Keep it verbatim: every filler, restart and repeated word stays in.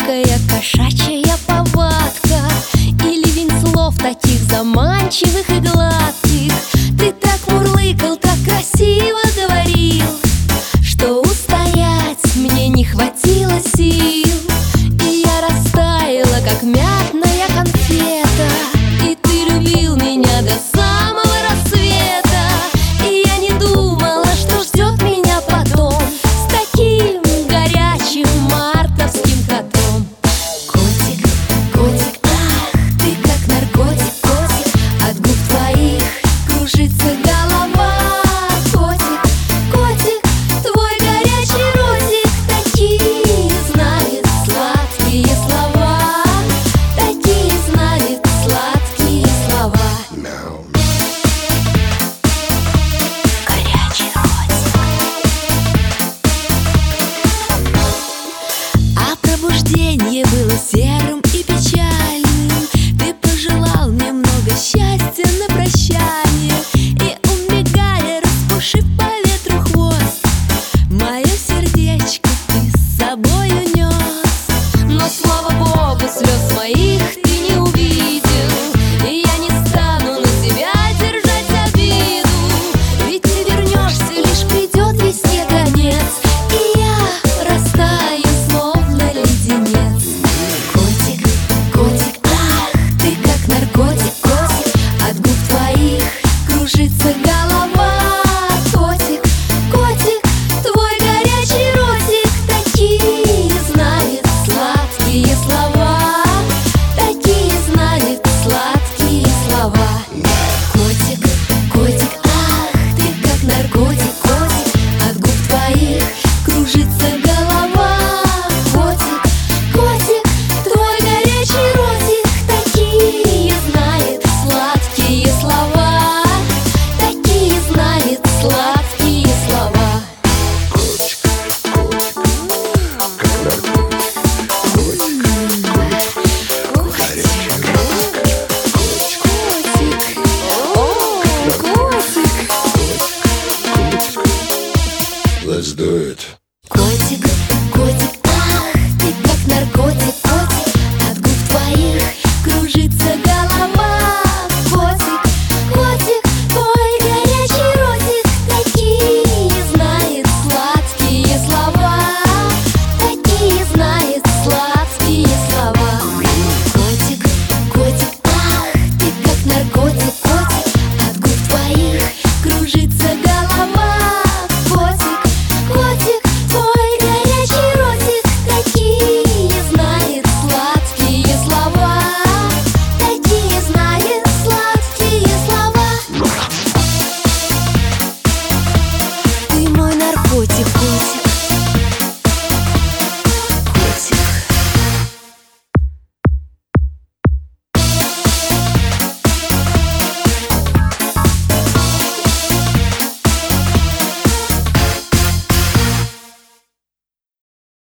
Мягкая кошачья повадка и ливень слов таких заманчивых и гладких. Ты так мурлыкал, так красиво говорил, что устоять мне не хватило сил. И я растаяла, как мятная конфета, и ты любил меня до самого рассвета. И я не думала, что ждет меня потом с таким горячим мартовским котом. Котик, котик, ах, ты как наркотик, котик, от губ твоих кружится голова. Котик, котик, твой горячий ротик такие знает сладкие слова, такие знает сладкие слова. Горячий ротик. А пробуждение было серым и печальным. Ты пожелал мне много счастья на прощание, и убегая, распушив по ветру хвост, мое сердечко ты с собой унес. Но, слава богу, слез моих ты не увидел, и я не стану на себя держать обиду. Ведь ты вернешься, лишь придет весне конец, и я растаю, словно леденец. Котик, котик, ах, ты как наркотик, котик, от губ твоих кружится голова. Котик, котик, твой горячий ротик такие знает сладкие слова, такие знает сладкие слова. Котик, котик, ах, ты как наркотик, котик, от губ твоих кружится голова. Котик, котик, твой горячий ротик такие знает сладкие слова, такие знает сладкие слова. Let's do it. Котик, котик,